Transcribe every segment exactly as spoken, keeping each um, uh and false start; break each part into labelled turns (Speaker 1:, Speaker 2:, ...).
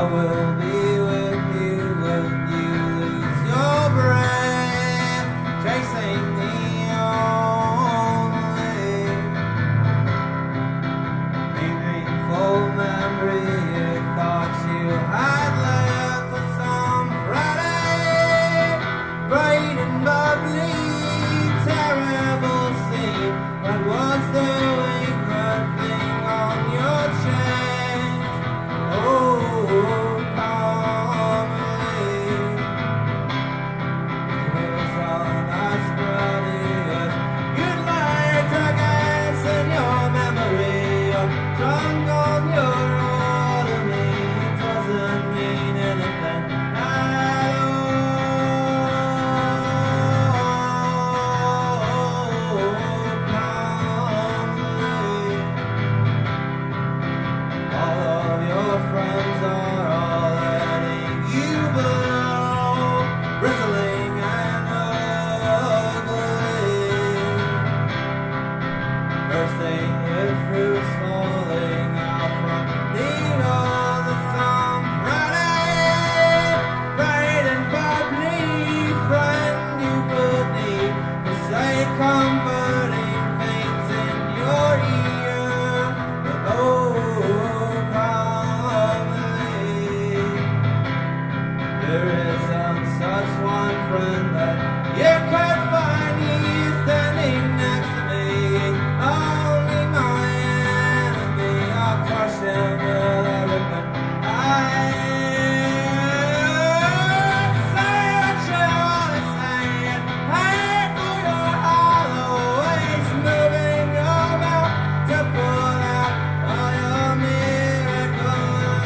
Speaker 1: will be with you when you lose your breath, chasing the only meaningful memory you thought you had left for some Friday, bright and bubbly, terrible scene that was doing her thing on your chest. Oh, calmly, it was on us, brothers. You'd like to guess in your memory, you're drunk on your autonomy. It doesn't mean anything at all. Calmly, all of your friends are all letting you blow, bristling and ugly, bursting with fruits falling out from the other some Friday, bright and bubbly friend you would need to say comforting things in your ear, but oh, calmly, there isn't such one friend that you could find. He's standing next to me, only my enemy. I'll crush him with everything I say what you wanna say, and pay for your hollow ways, moving your mouth to pull out all your miracles.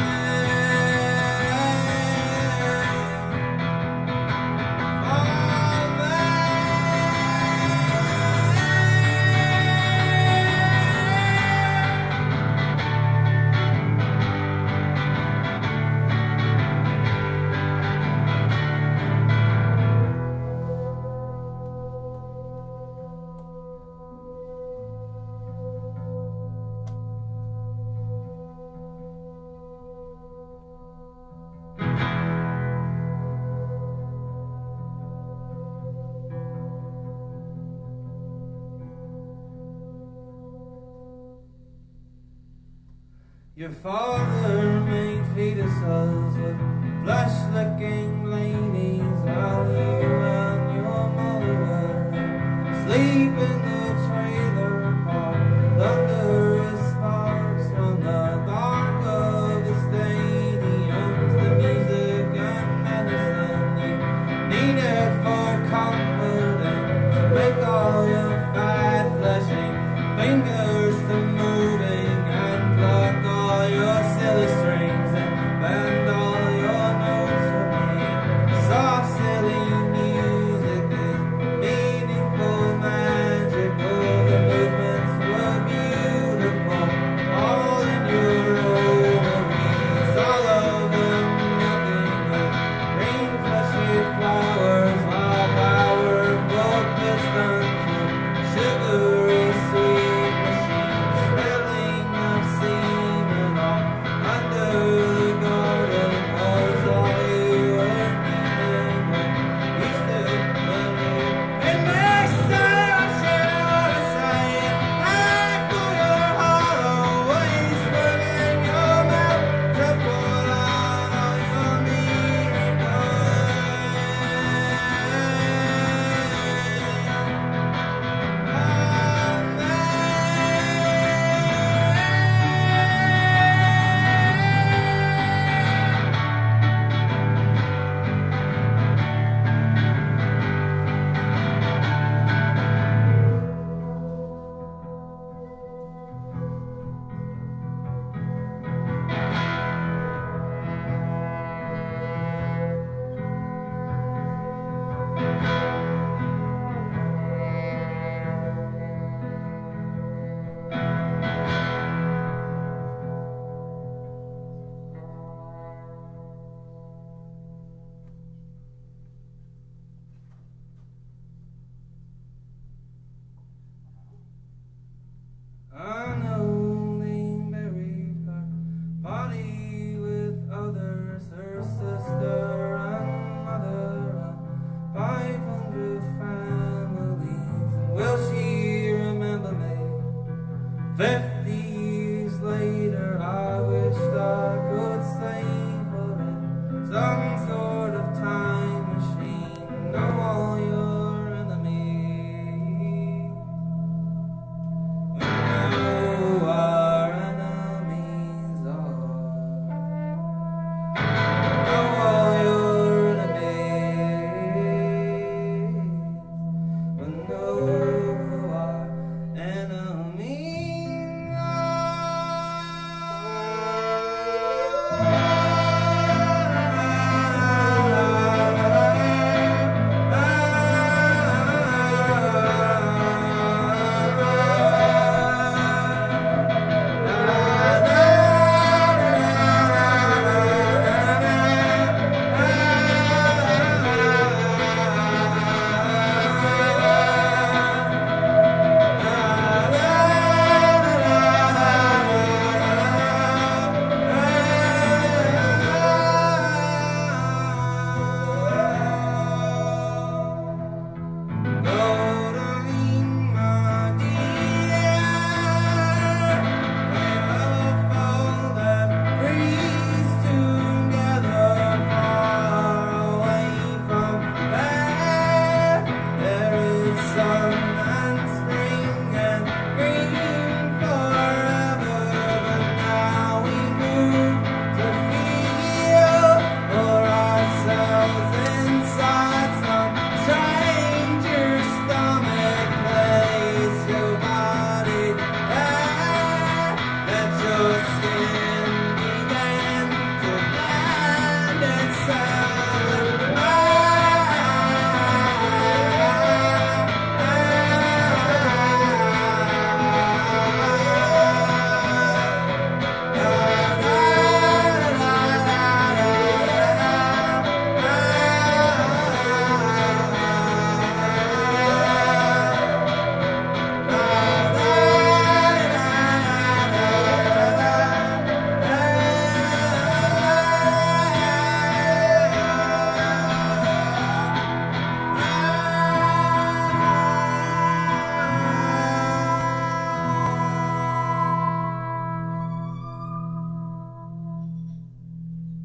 Speaker 1: Your father made fetuses with flesh-licking ladies while you and your mother were asleep in the trailer park. Thunder is sparks from the dark of the stadiums, the music and medicine you needed for comfort and to make all your fat fleshy fingers to moving and pluck all your silly strings and bend all your notes for me. Soft silly music is meaningful magic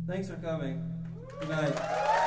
Speaker 1: Thanks for coming. Good night.